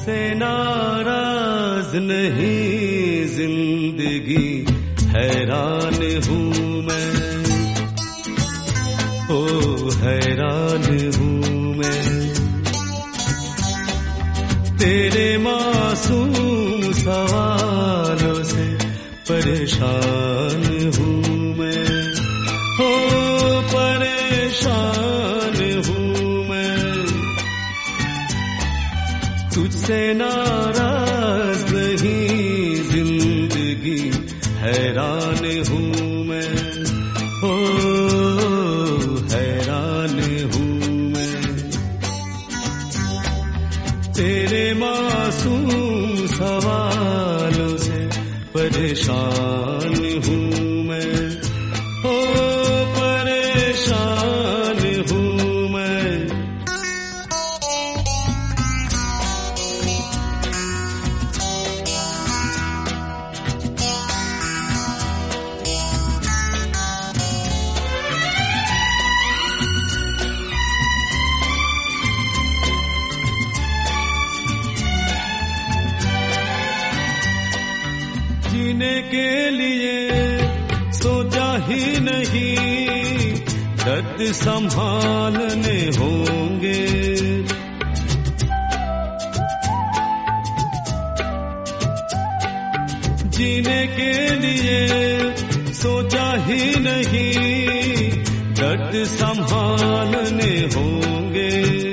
तुझसे नाराज नहीं जिंदगी, हैरान हूँ मैं, ओ हैरान हूँ मैं। तेरे मासूम सवालों से परेशान हूँ मैं, ओ परेशान हूँ मैं। तुझसे नाराज नहीं जिंदगी, हैरान हूँ मैं, ओ हैरान हूँ मैं। तेरे मासूम सवालों से परेशान हूँ मैं, ओ परेशान हूँ मैं। जीने के लिए सोचा ही नहीं, दर्द संभालने होंगे। जीने के लिए सोचा ही नहीं, दर्द संभालने होंगे।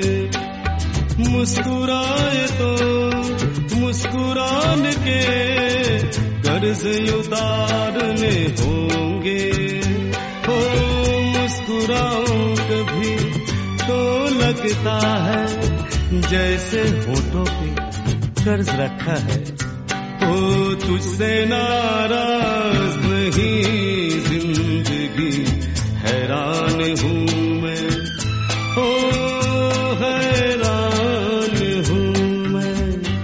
मुस्कुराए तो मुस्कुराने के कर्ज उतारने होंगे। हो मुस्कुराऊं कभी तो लगता है जैसे होठों पे कर्ज रखा है। ओ तुझसे नाराज नहीं जिंदगी, हैरान हूँ मैं, ओ हैरान हूँ मैं।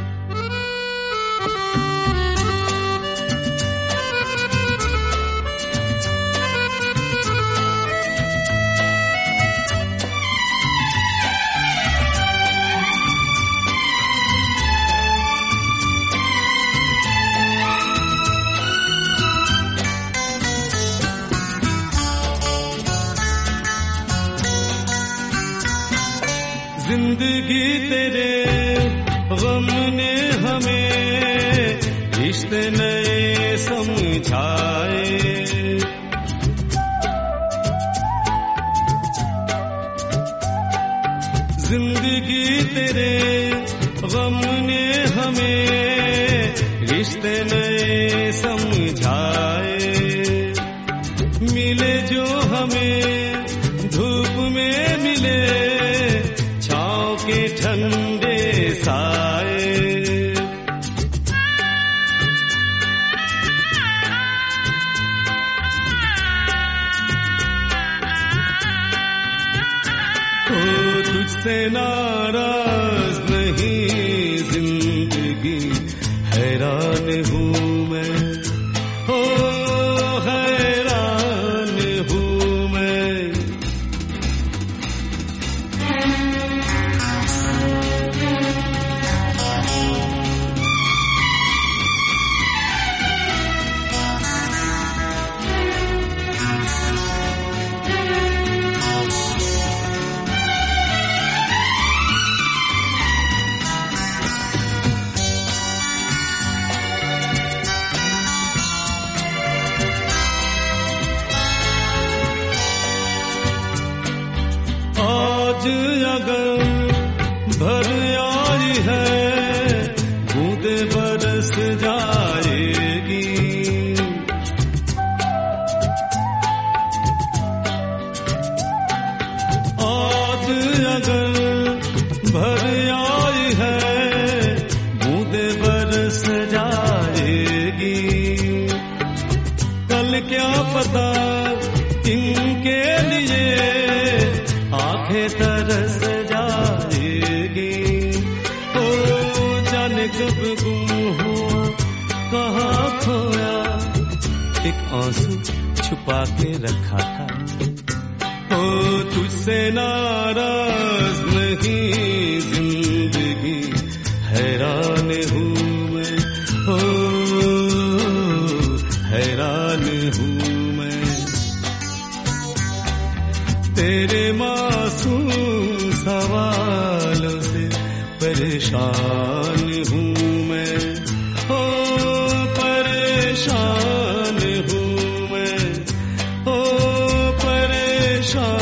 जिंदगी तेरे गम ने हमें रिश्ते नए समझाए। जिंदगी तेरे गम ने हमें रिश्ते नए समझाए। मिले जो हमें धूप में मिले, के ठंडे साए। ओ तुझसे नाराज नहीं जिंदगी, हैरान हूँ मैं, ओ हैरान हूँ मैं। अगर भर आई है बूंदे बरस जाएगी। आज अगर भर आई है बूंदे बरस जाएगी। कल क्या पता इनके लिए आंखें तरस जाएगी। ओ जाने कब गुम हुआ कहाँ खोया, एक आंसू छुपा के रखा था। ओ तुझसे नाराज नहीं जिंदगी, हैरान हैरान हूँ मैं, तेरे मासूम सवालों से परेशान हूँ मैं, ओ परेशान हूँ मैं, ओ परेशान